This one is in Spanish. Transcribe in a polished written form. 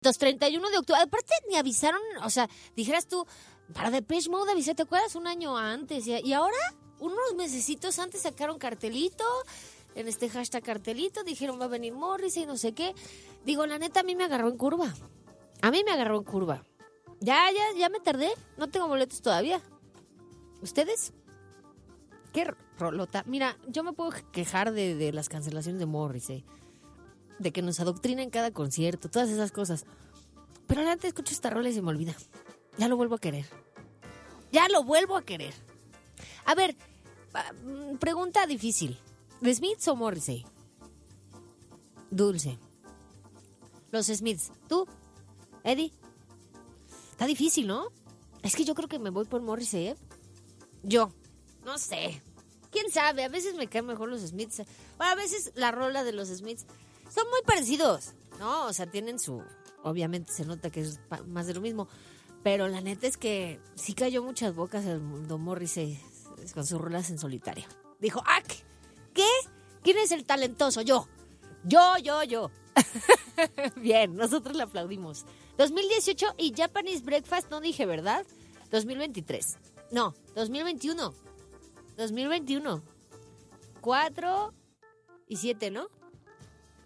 31 de octubre. Aparte, ni avisaron, o sea, dijeras tú, para Depeche Mode avisé, ¿te acuerdas? Un año antes. Y ahora, unos mesecitos antes sacaron cartelito, en este hashtag cartelito, dijeron va a venir Morrissey y no sé qué. Digo, la neta, a mí me agarró en curva. Ya me tardé. No tengo boletos todavía. ¿Ustedes? ¿Qué rolota? Mira, yo me puedo quejar de las cancelaciones de Morrissey, de que nos adoctrina en cada concierto, todas esas cosas. Pero antes escucho esta rola y se me olvida. Ya lo vuelvo a querer. A ver, pregunta difícil. ¿The Smiths o Morrissey? Dulce. Los Smiths. ¿Tú? ¿Eddie? Está difícil, ¿no? Es que yo creo que me voy por Morrissey, ¿eh? Yo. No sé. ¿Quién sabe? A veces me caen mejor los Smiths. Bueno, a veces la rola de los Smiths son muy parecidos, ¿no? O sea, tienen su... Obviamente se nota que es más de lo mismo. Pero la neta es que sí cayó muchas bocas el Don Morrissey con sus rolas en solitario. Dijo, ¡ah! ¿Qué? ¿Quién es el talentoso? Yo. Bien, nosotros le aplaudimos. 2018 y Japanese Breakfast, no dije, ¿verdad? 2023. No, 2021. 4 y 7, ¿no?